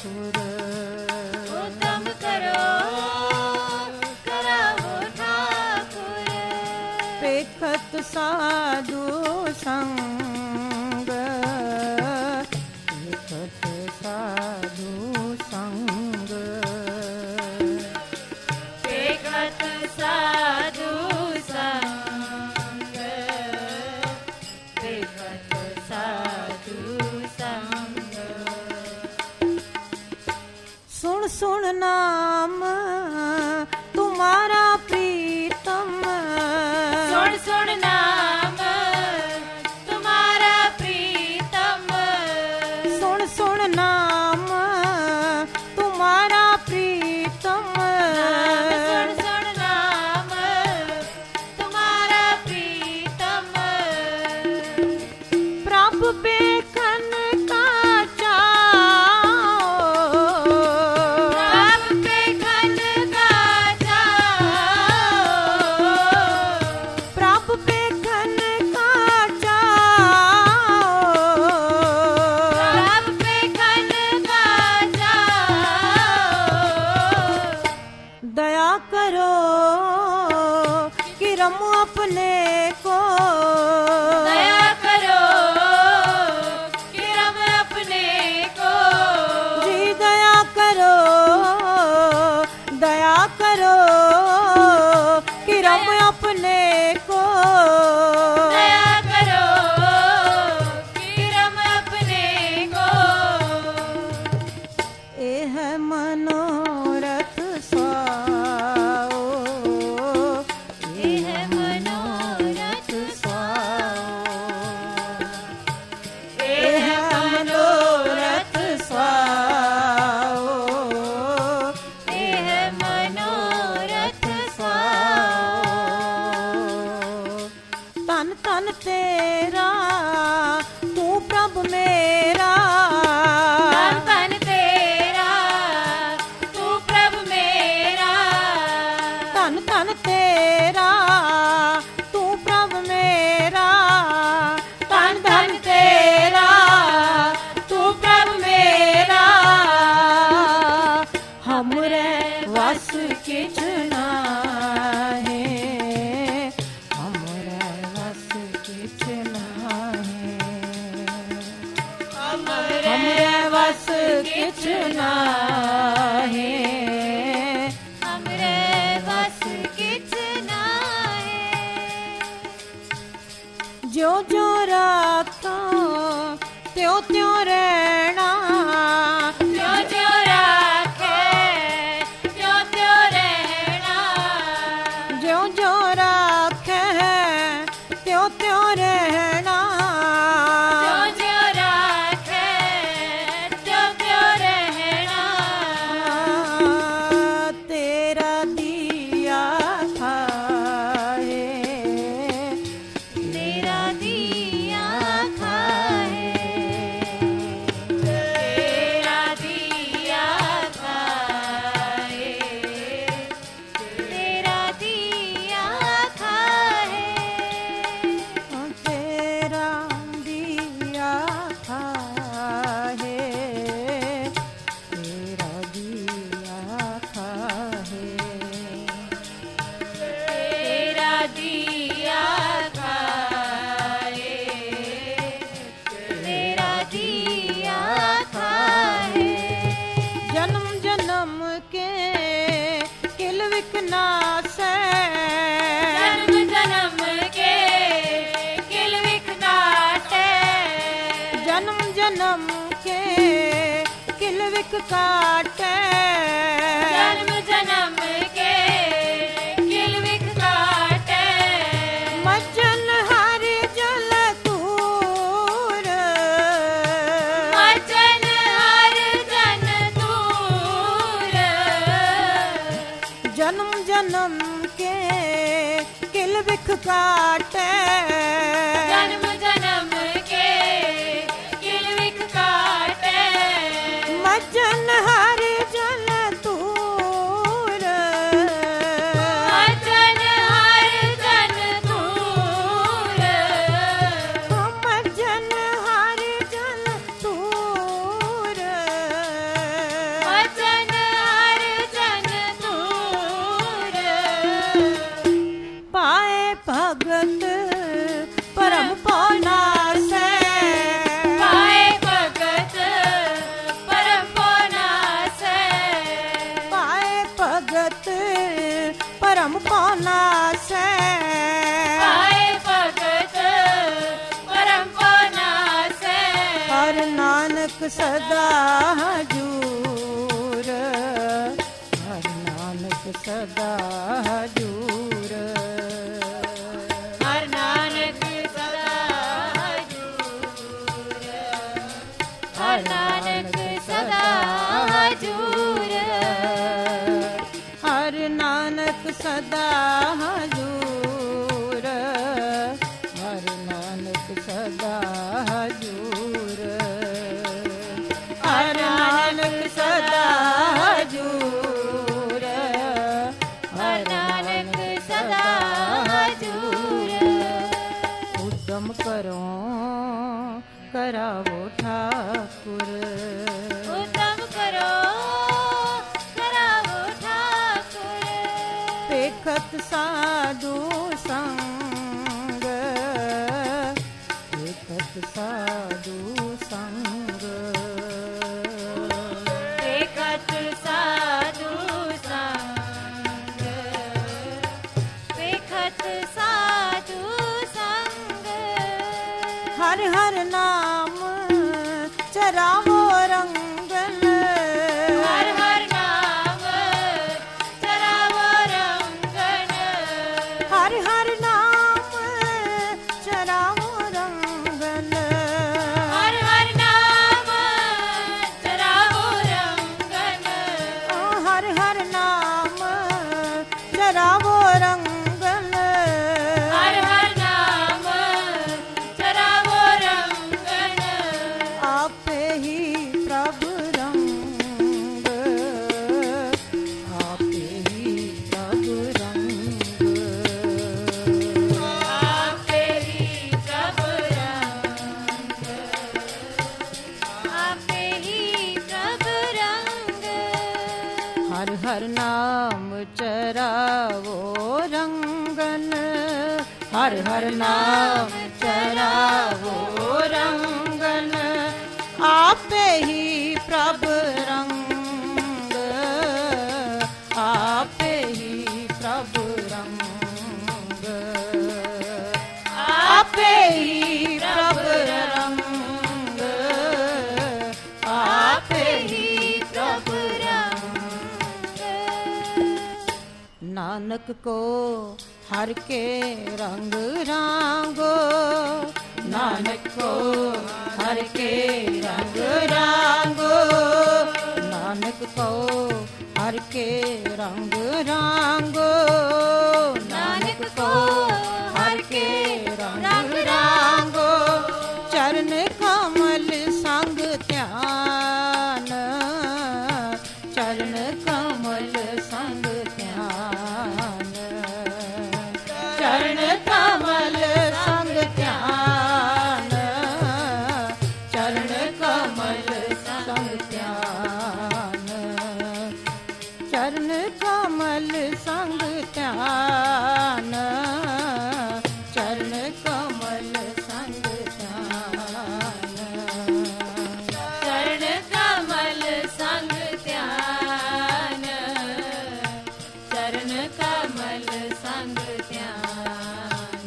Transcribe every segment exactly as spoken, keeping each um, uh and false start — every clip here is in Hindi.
ठाकुर उत्तम करो करावो ठाकुर पेखत साधु संग पेखत साधु संग पेखत साधु संग पेखत साधु संग सुन सुन नाम तुम्हारा प्रीतम सुन सुन नाम तुम्हारा प्रीतम सुन सुन नाम तुम्हारा प्रीतम सुन सुन नाम तुम्हारा प्रीतम प्रभु पेखन का चाओ प्रभु पेखन का चाओ प्रभु पेखन का चाओ प्रभु पेखन का चाओ दया करो कि रमू अपने को दया करो कि रम अपने को जी दया करो दया करो कि रम अपने को दया करो कि रम अपने को एह मनोरथ स्वाओ एह मनोरथ स्वाओ एह मनोरथ स्वाओ एह मनोरथ स्वाओ तन तन तेरा तू प्रभु मेरा तन तन तेरा तू प्रभु मेरा तन तन तेरा तू प्रभु मेरा तन तन तेरा तू प्रभु मेरा हमरे वस किछ नाहे हमरे वस किछ नाहे हमरे वस किछ नाहे हमरे वस किछ नाहे जो जो राखा त्यों त्यों रहना जो जो राखे त्यों त्यों रहना जो जो राखे त्यों त्यों रहना जो जो राखे त्यों त्यों रहना तेरा दिया खाए तेरा दिया खाए तेरा दिया खाए तेरा दिया खाए तेरा दिया खाए तेरा दिया खाए तेरा दिया खाए तेरा दिया खाए जन्म जन्म के किल विकनासे जन्म जन्म के किल विकनाटे जन्म जन्म के किल विक काटे जन्म जन्म के किल विक काटे मज्जन हरि जल तूर मज्जन हर जन दूर जन्म जन्म के किल विख काटे जन्म जन्म के किल विख काटे मज्जन हरि जल तूर मज्जन हर जन दूर मज्जन हरि जल तूर सदा हजूर, हर नानक सदा हजूर, हर नानक सदा हजूर, हर नानक सदा हजूर, हर नानक सदा हजूर, हर नानक सदा हजूर, हर नानक सदा हजूर, हर नानक सदा हजूर। उद्यम करो करावो ठाकुर, उत्तम करो करावो ठाकुर, पेखत साधु संग, पेखत साधु संग, पेखत साधु संग, पेखत साधु संग, हर हर नाम चरावो रंगन, हर हर नाम चरावो रंगन, हर हर नाम चरावो रंगन, हर हर नाम चरावो रंगन, ओ हर हर नाम चरावो रंगन, हर हर नाम चरावो रंगन, आपे ही प्रभु रंग, आपे ही प्रभु रंग, आपे ही प्रभु रंग, आपे ही प्रभु रंग, हर हर नाम चरावो रंगन, हर हर नाम चरावो रंगन, आपे ही प्रभु रंग, आपे ही प्रभु रंग, आपे ही प्रभु रंग, आपे ही प्रभु नानक को हर के रंग रांगो, नानक को हर के रंग रांगो, नानक को हर के रंग रांगो, नानक को हर के रंग रांगो, चरण कमल संग ध्यान, चरण कमल संग ध्यान, चरण कमल संग ध्यान, चरण कमल संग ध्यान, चरण कमल संग ध्यान, चरण कमल संग ध्यान, चरण कमल संग ध्यान, चरण कमल संग ध्यान,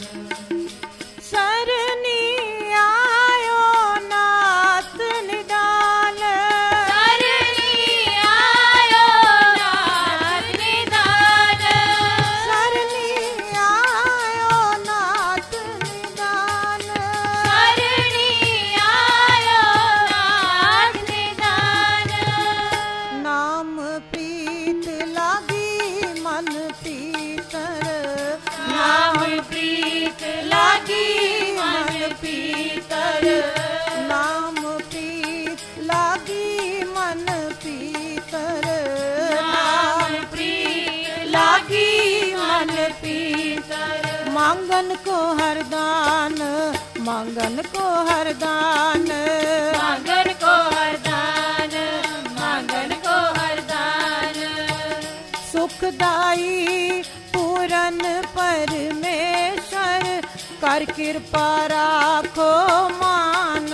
सरनी आयो नाथ निदान, सरनी आयो नाथ निदान, सरनी आयो नाथ निदान, सरनी आयो नाथ निदान, नाम प्रीत लागी मन पीतर, नाम प्रीत लागी मन पीतर, नाम प्रीत लागी मन पीतर, नाम प्रीत लागी मन पीतर, मांगन को हरदान, मांगन को हरदान, मांगन को हरदान, मांगन को हरदान, सुखदाई पूरन परमेश्वर कर कृपा राखो मान,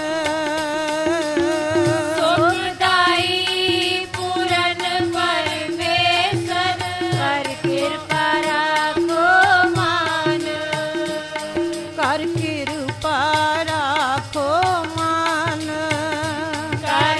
सुखदाई पूरन परमेश्वर कर कृपा राखो मान, कर कृपा राखो मान, कर